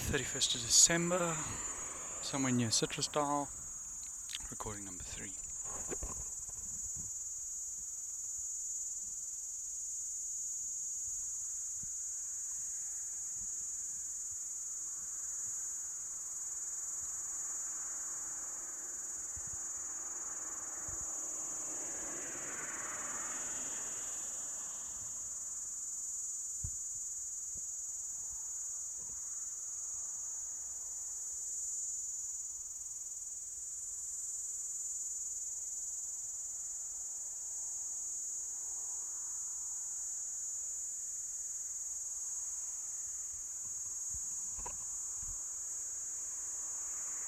31st of December, somewhere near Citrus Dial, recording number 3.